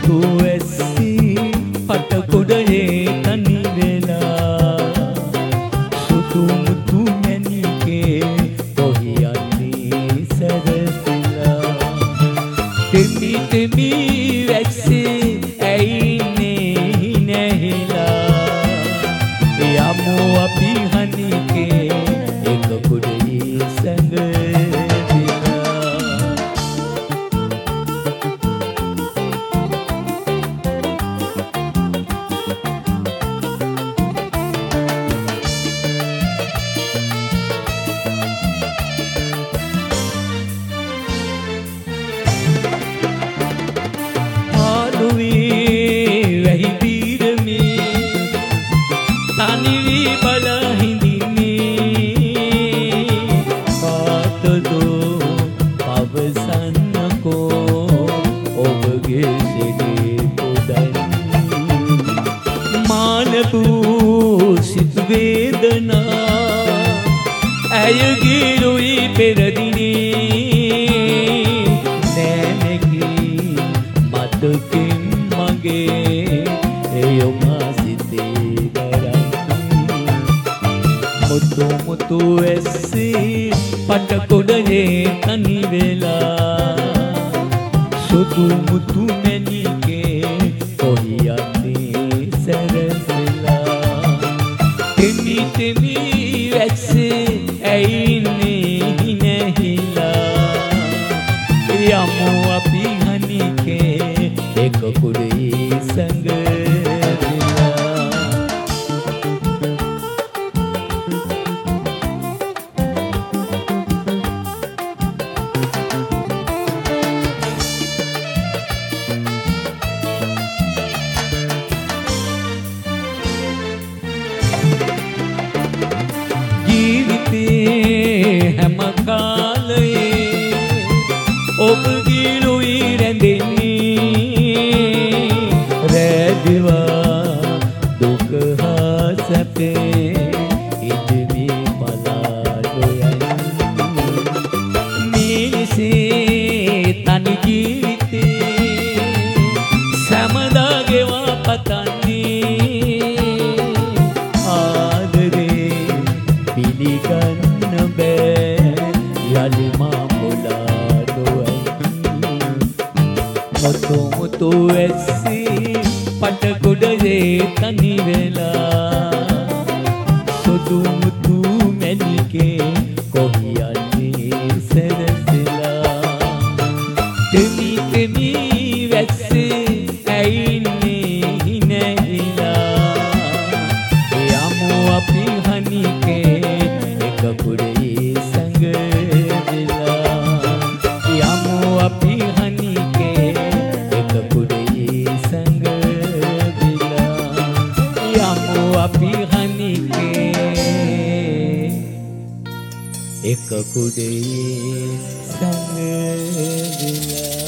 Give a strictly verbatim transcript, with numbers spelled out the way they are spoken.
මුතු ඇස්සී පට කොඩයේ තනි වෙලා සුදු මුතු මැණිකේ කොහි යන්නේ සැරසිලා තෙමි තෙමි වැක්සේ ඇයිනේ නැහිලා යමු අපි හනිකේ එක කුඩේ සැඟ वेदना ඇයගේ රුයි පෙරදිනේ නෑනකී මතකින් මගේ එයොමා සිතේ කරන්නේ මුතු මුතු ඇස්සේ පට කොඩයේ තනි වෙලා සුදු මුතු මැණිකේ කොහි යන්නේ සැරසිලා තෙමි තෙමි වැක්සේ ඇයිනේ නැහිලා යමු අපි හනිකේ එක කුඩේ සැඟ හැම කාලයේ ඔබගේ ලොයි රැඳෙන්නේ රැදිවා දුක හා සැපේ ඉදිමි පලාඩොයන් මිනිසේ තනි ජීවිතේ සැමදා ගෙවා පතන්නේ ආදරේ පිළිගන්න මුතු මුතු ඇස්සී පට කොඩයේ තනි වෙලා සුදු මුතු මැණිකේ කොහි යන්නේ සැරසිලා තෙමි තෙමි වැක්සේ ඇයිනේ නැහිලා යමු අපි හනිකේ එක කුඩේ සැඟ වෙලා යමු අපි හනිකේ අපි හනිකේ එක කුඩේ සැඟ වෙලා